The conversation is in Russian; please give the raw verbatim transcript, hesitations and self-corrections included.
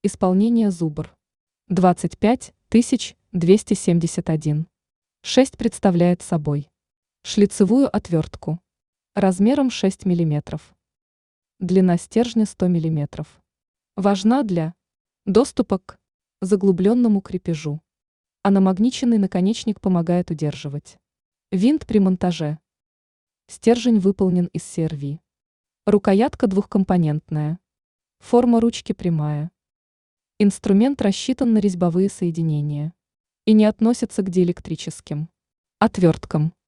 Исполнение зубр. двадцать пять тысяч двести семьдесят один. шесть представляет собой шлицевую отвертку размером шесть миллиметров. Длина стержня сто миллиметров. Важна для доступа к заглубленному крепежу. А намагниченный наконечник помогает удерживать винт при монтаже. Стержень выполнен из си эр ви. Рукоятка двухкомпонентная. Форма ручки прямая. Инструмент рассчитан на резьбовые соединения и не относится к диэлектрическим отверткам.